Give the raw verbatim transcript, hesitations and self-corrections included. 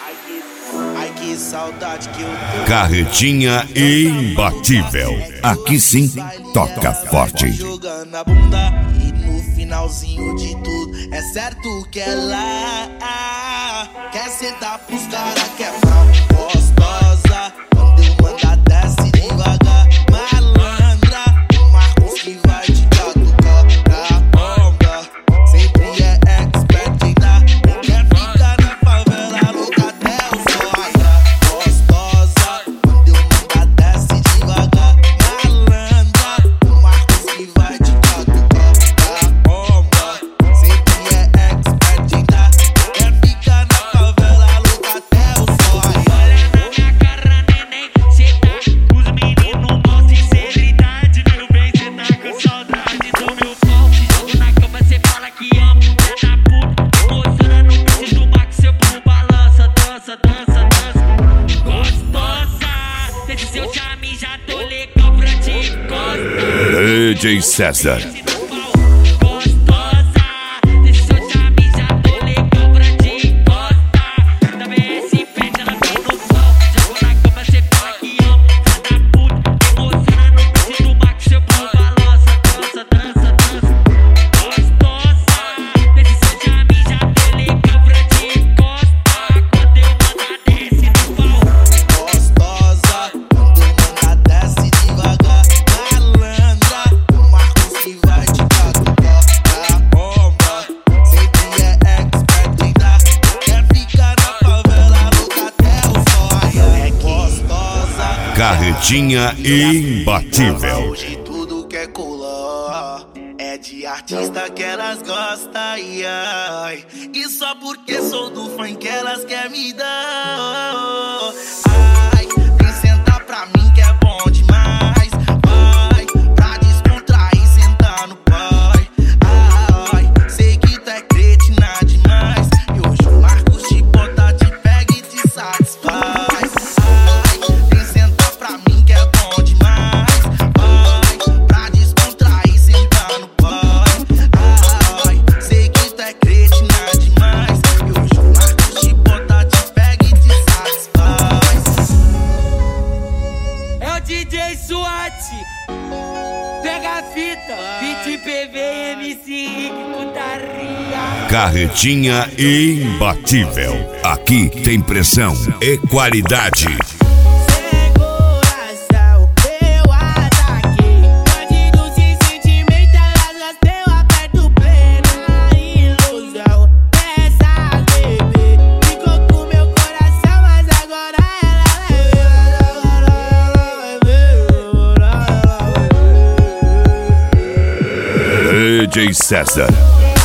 Ai que saudade que eu tô. Carretinha imbatível. Aqui sim, toca forte. Jogando a bunda e no finalzinho de tudo é certo que ela quer sentar pros caras que é frau gostosa. Quando eu mandar desce devagar, malandra. O Marcos que vai te catucar na onda. Sempre é expert em dar. Quer ficar na favela louca até o sol raiar. Gostosa, quando eu mandar desce devagar, malandra. O Marcos que vai te catucar na onda. Sempre é expert em dar. Quer ficar na favela louca até o sol raiar. Olha na minha cara, neném, cê tá com os meninos mal, sinceridade, meu bem, cê tá com saudade do meu pau. Jogo na cama, cê fala que ama, cê da puta, mostrando o bicho do Max, seu burro balança, dança, dança, dança. Gostosa, desde seu charme já tô legal pra te gostar. D J César. Gostosa, desde seu charme já tô legal pra te gostar. Também esse pede, ela vem no pau. Jogo na cama, cê fala que ama, cê da puta, mostrando o bicho do Max, seu burro balança, dança, dança, dança. Gostosa, desde seu charme já tô legal pra te gostar. Quando eu mandar desce no pau. Gostosa, quando eu mandar desce devagar, malandra. O Marcos que vai te catucar na onda. Sempre é expert em dar. Quer ficar na favela louca até o sol raiar. É gostosa, Carretinha imbatível. hoje tudo quer colar. É de artista que elas gostam, ai, ai. E só porque sou do funk elas querem me dar. Ai, vem sentar pra mim que é bom demais. Vai, pra descontrair, sentar no pai. Ai, sei que tu é cretina demais. E hoje o Marcos te bota, te pega e te satisfaz. Ai, vem sentar pra mim que é bom demais. Vai, pra descontrair, sentar no pai. Ai, sei que tu é cretina demais. E hoje o Marcos te bota, te pega e te satisfaz. É o D J SWAT, pega a fita, vinte P V, M C Rick, putaria. Carretinha imbatível. Aqui tem pressão e qualidade. Coração, eu ataquei. Bandido sem sentimento, elas gasteu aperto plena ilusão. Essa bebê ficou com meu coração, mas agora ela vai ver, agora ela vai ver. D J César.